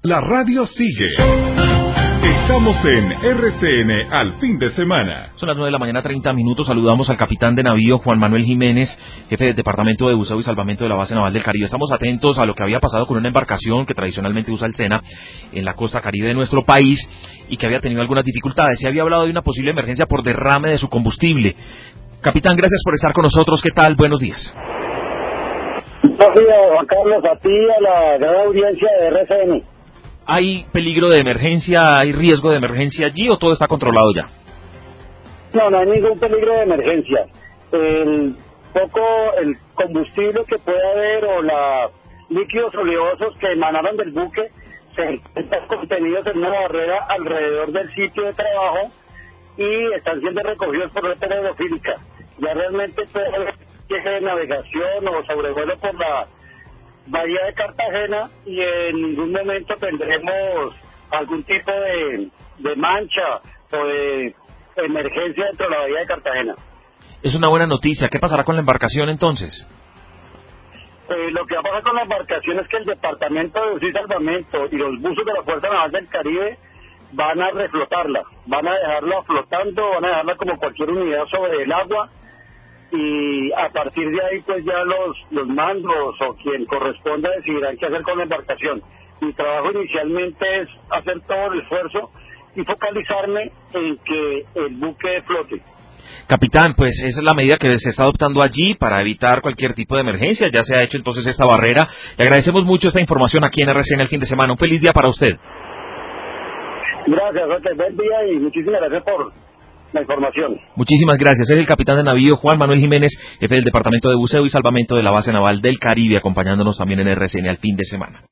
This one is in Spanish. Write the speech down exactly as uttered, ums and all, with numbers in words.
La radio sigue. Estamos en R C N al fin de semana. Son las nueve de la mañana, treinta minutos. Saludamos al capitán de navío Juan Manuel Jiménez, jefe del Departamento de Buceo y Salvamento de la Base Naval del Caribe. Estamos atentos a lo que había pasado con una embarcación que tradicionalmente usa el SENA en la costa caribe de nuestro país y que había tenido algunas dificultades. Se había hablado de una posible emergencia por derrame de su combustible. Capitán, gracias por estar con nosotros. ¿Qué tal? Buenos días. Buenos días, Juan Carlos, a ti y a la gran audiencia de R C N. ¿Hay peligro de emergencia, hay riesgo de emergencia allí o todo está controlado ya? No, no hay ningún peligro de emergencia. El poco, el combustible que puede haber o los líquidos oleosos que emanaron del buque se están contenidos en una barrera alrededor del sitio de trabajo y están siendo recogidos por red aerofílica. Ya realmente puede haber viaje de navegación o sobrevuelo por la Bahía de Cartagena y en ningún momento tendremos algún tipo de, de mancha o de emergencia dentro de la Bahía de Cartagena. Es una buena noticia. ¿Qué pasará con la embarcación entonces? Eh, lo que va a pasar con la embarcación es que el Departamento de Buceo y Salvamento y los buzos de la Fuerza Naval del Caribe van a reflotarla, van a dejarla flotando, van a dejarla como cualquier unidad sobre el agua. Y a partir de ahí pues ya los los mandos o quien corresponda decidirán qué hacer con la embarcación. Mi trabajo inicialmente es hacer todo el esfuerzo y focalizarme en que el buque flote. Capitán, pues esa es la medida que se está adoptando allí para evitar cualquier tipo de emergencia. Ya se ha hecho entonces esta barrera. Le agradecemos mucho esta información aquí en R C N el fin de semana. Un feliz día para usted. Gracias, Jorge. Buen día y muchísimas gracias por la información. Muchísimas gracias. Es el capitán de navío Juan Manuel Jiménez, jefe del Departamento de Buceo y Salvamento de la Base Naval del Caribe, acompañándonos también en R C N al fin de semana.